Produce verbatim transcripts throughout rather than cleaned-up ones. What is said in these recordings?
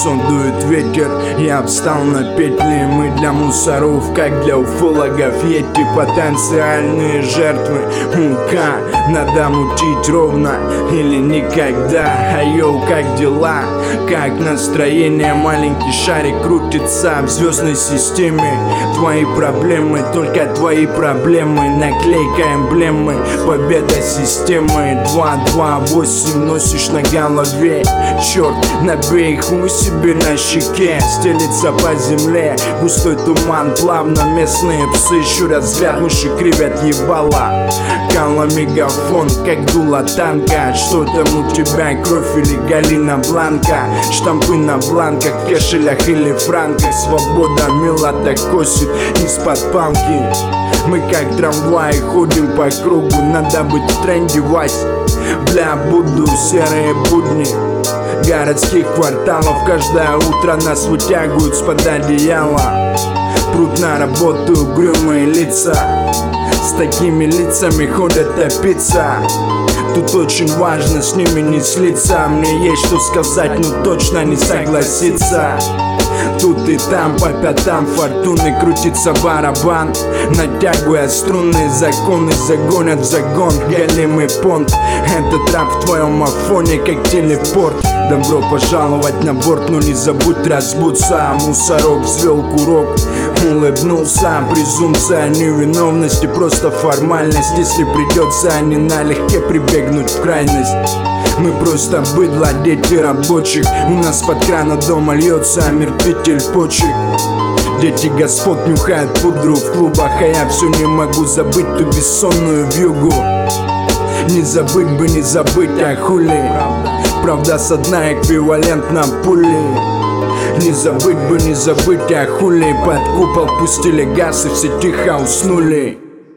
сон дует ветер, я встал на петли. Мы для мусоров, как для уфологов, эти потенциальные жертвы. Мука, надо мутить ровно или никогда. А йоу, как дела? Как настроение? Маленький шарик крутится в звездной системе. Твои проблемы, только твои проблемы. Наклейка эмблемы, победа системы. Два, два, восемь носишь на голове. Черт, набей хуй себе на щеке. Стелится по земле густой туман, плавно местные псы щурят взгляд, мыши кривят ебала. Кала мегафон, как дуло танка. Что там у тебя, кровь или Галина Бланка? Штампы на бланках, кешелях или франках. Свобода мила так косит из-под палки. Мы как трамваи ходим по кругу. Надо быть в тренде, Вась. Бля, буду серые будни городских кварталов. Каждое утро нас вытягивают с-под одеяла. Прут на работу угрюмые лица. С такими лицами ходят топиться. Тут очень важно с ними не слиться. Мне есть что сказать, но точно не согласиться. Тут и там по пятам фортуны крутится барабан, натягивая струны, законы загонят в загон. Галимый понт, этот рэп в твоем афоне как телепорт. Добро пожаловать на борт, но не забудь разбуться. Мусорок взвел курок, улыбнулся. Презумпция невиновности, просто формальность. Если придется, не налегке прибегнуть в крайность. Мы просто быдло, дети рабочих. У нас под крана дома льется омертвитель почек. Дети господ нюхают пудру в клубах, а я все не могу забыть ту бессонную вьюгу. Не забыть бы, не забыть, а хули. Правда со дна эквивалентна пули. Не забыть бы, не забыть, а хули. Под купол пустили газ и все тихо уснули.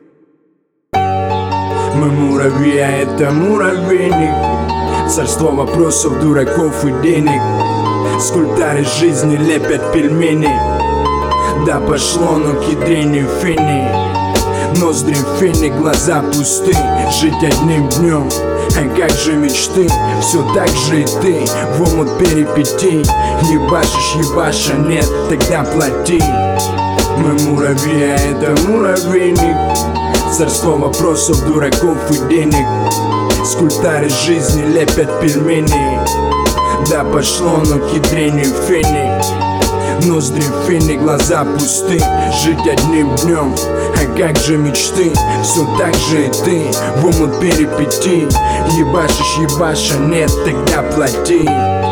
Мы муравьи, а это муравейник. Царство вопросов, дураков и денег. Скульптары жизни лепят пельмени. Да пошло, но кедрени фени. Ноздри фени, глаза пусты. Жить одним днем, а как же мечты? Все так же и ты, в омут перипетий. Ебашишь, ебаша, нет, тогда плати. Мы муравьи, а это муравейник. Царство вопросов, дураков и денег. Скульптары жизни лепят пельмени. Да пошло, но кедрени фени. Ноздри фени, глаза пусты. Жить одним днем, а как же мечты? Все так же и ты, в омут перипетий. Ебашишь, ебаша, нет, тогда плати.